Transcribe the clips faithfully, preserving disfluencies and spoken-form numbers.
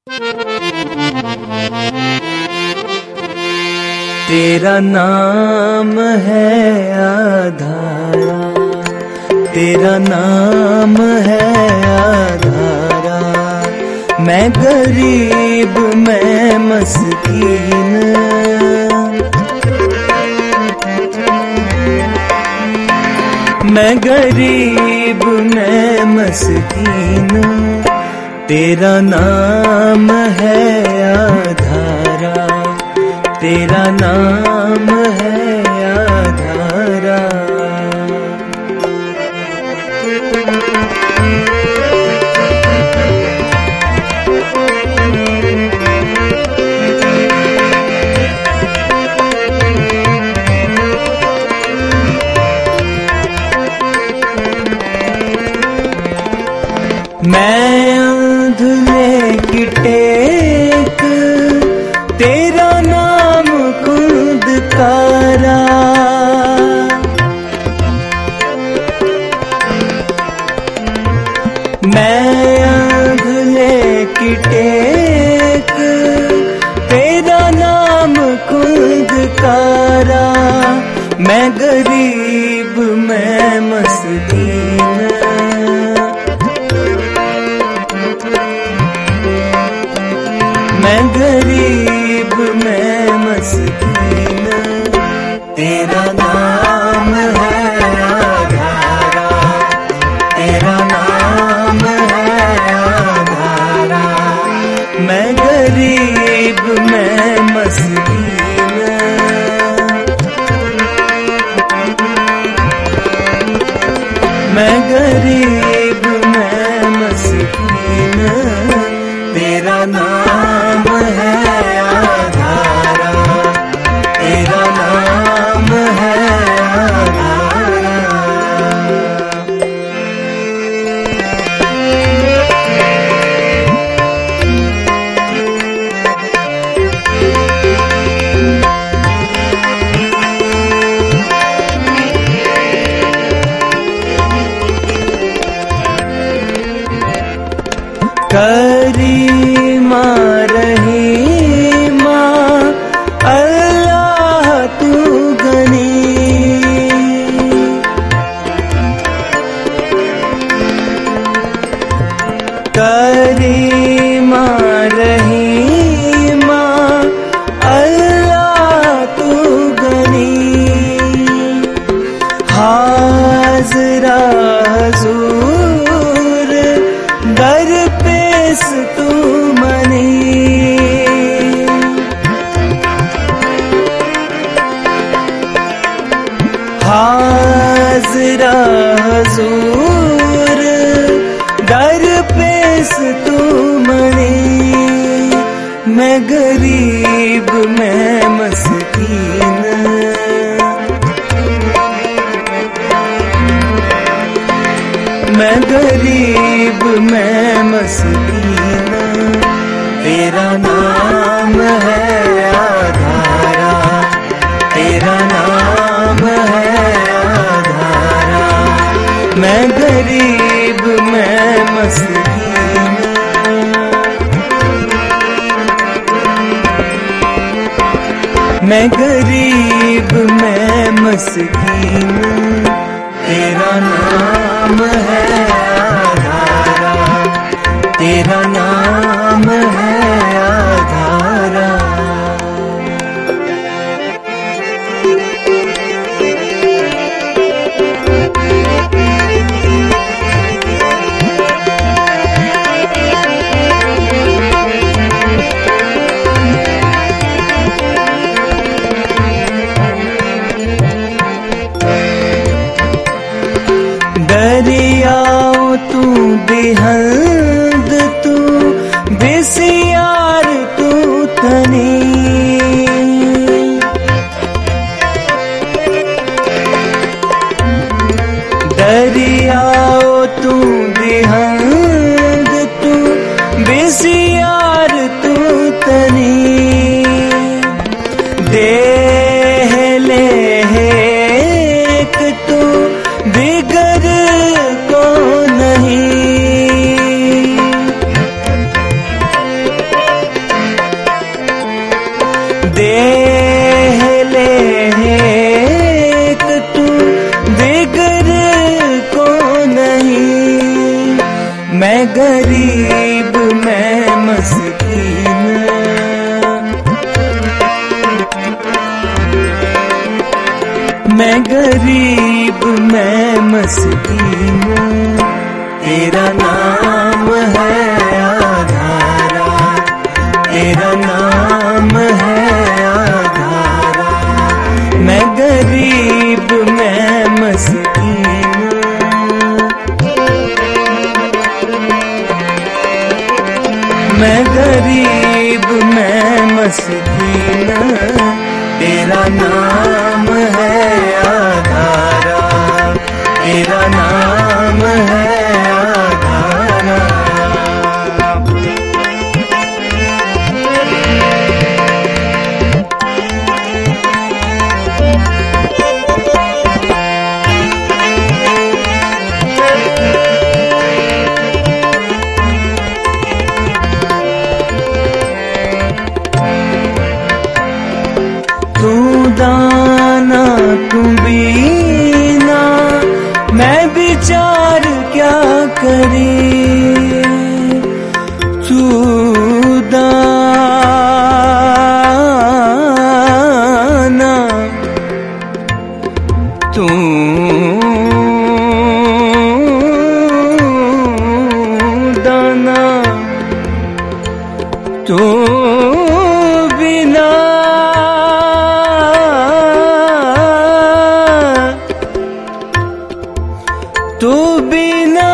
तेरा नाम है आधारा, तेरा नाम है आधारा। मैं गरीब मैं मस्कीन, मैं गरीब मैं मस्कीन। तेरा नाम है आधारा, तेरा नाम है आधारा। मैं अंधले की टेक, तेरा नाम खुदकारा। मैं अंधले की टेक, तेरा नाम खुदकारा। मैं गरीब मैं मस्कीन, मैं गरीब मैं मस्कीन। तेरा नाम है आधारा, तेरा नाम है आधारा। मैं गरीब मैं मस्कीन, मैं गरीब मैं मस्कीन। तेरा नाम है आधारा, तेरा नाम है आधारा। करीमा रहीमा अल्लाह तू गनी। करीमा रहीमा अल्लाह तू गनी। हाज़रा हुज़ूर दर पेश तू मनी। हाज़रा हुज़ूर दर पेश तू मनी। मैं गरीब मैं मस्कीन, मैं गरीब मैं मस्कीन। तेरा नाम है आधारा, तेरा नाम है आधारा। मैं गरीब मैं मस्कीन, मैं गरीब मैं मस्कीन। तेरा नाम है आधारा, तेरा नाम है आधारा। दरियाओ तू बेहद तू बेसियार तू तनी। दरियाओ तू बेहद तू बेसियार तू तनी। देह ले एक तू दिगर को नहीं। मस्कीन, तेरा नाम है आधारा, तेरा नाम है आधारा। मैं गरीब मैं मस्कीन, मैं गरीब मैं मस्कीन, तेरा नाम है आधारा, तेरा नाम है आधारा। तू दाना तू बीना, मैं विचार क्या करी। तू दाना तू दाना तू बिना तू बिना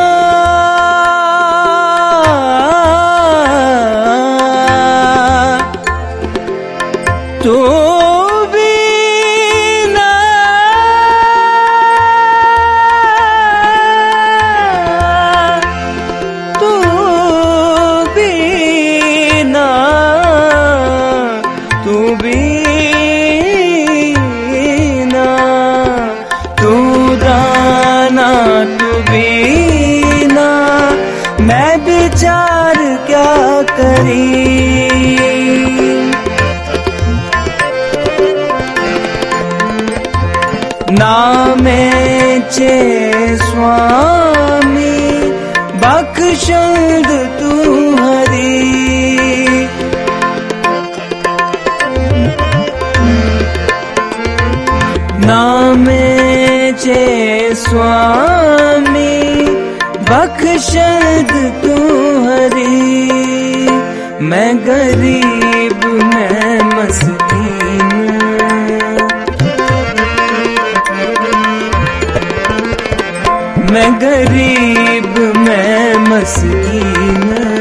तू बिना तू बिना तू बिना तू दाना तू बिना, मैं विचार क्या करी। नामे चे स्वामी बख्शंद तू हरी, नामे चे स्वामी बख्शद तू हरी। मैं गरीब मैं मस्कीन, मैं गरीब मैं मस्कीन,